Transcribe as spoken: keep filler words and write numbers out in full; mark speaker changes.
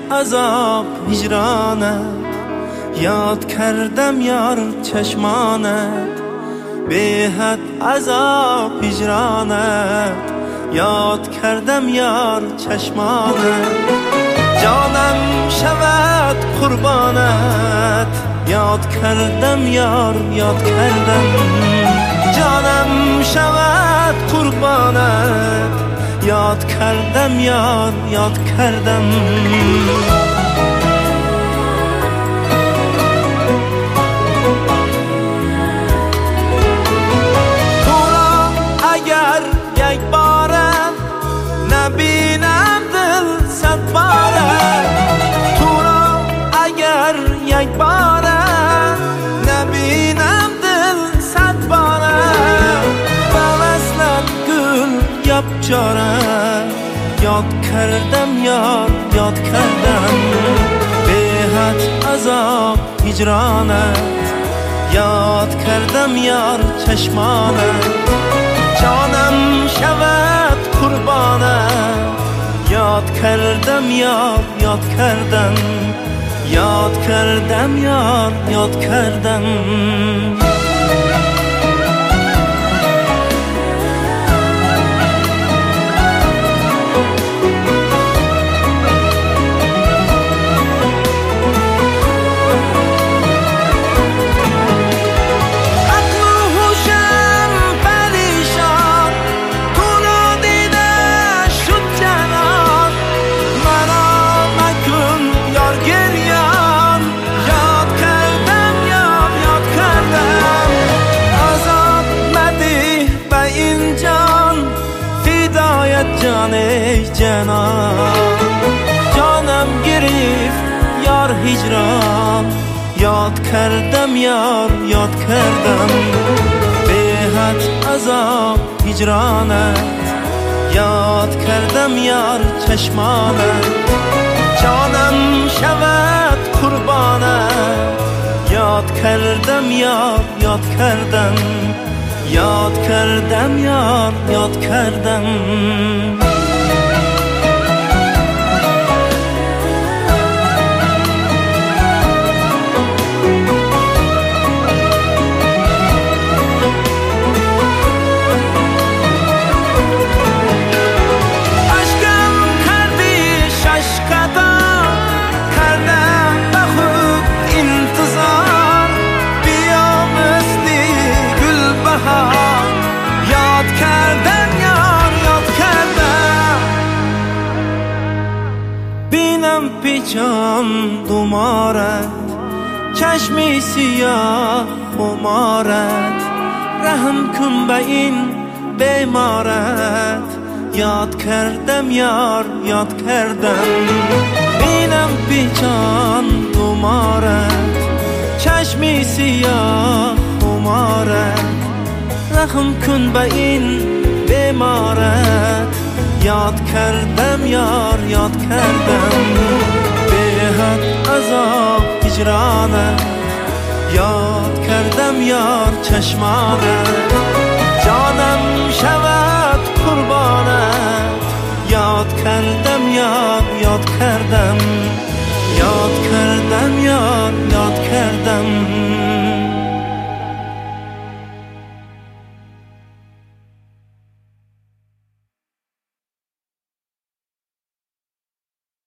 Speaker 1: عذاب هجرانت، یاد کردم یار چشمانت. به حد عذاب هجرانت، یاد کردم یار چشمانت. جانم شود قربانت، یاد کردم یار یاد کردم. جانم شود قربانت، یاد کردم یار یاد کردم. تو را اگر یک بارم نبینم دل صد بارم. تو را اگر یک بارم نبینم دل صد بارم. و وصلت گل یب جارم، یاد کردم یار یاد کردم. به حد عذاب هجرانت، یاد کردم یار چشمانت. جانم شود قربانت، یاد کردم یار یاد کردم. یاد کردم یار یاد کردم. جان ای جانان، جانم گرفت یار هجران. یاد کردم یار یاد کردم. به حد عذاب هجرانت، یاد کردم یار چشمانت. جانم شود قربانت، یاد کردم یار یاد کردم. یاد کردم یار یاد کردم. پیچان دومارت، چشمی سیاه خمارت. رحم کن به این بیمارت، یاد کردم یار یاد کردم. بینم پیچان دومارت، چشمی سیاه خمارت. رحم کن به این بیمارت، یاد کردم یار یاد کردم. به حد عذاب هجرانت، یاد کردم یار چشمانت. جانم شود قربانت، یاد کردم یار یاد کردم. یاد کردم یار یاد کردم.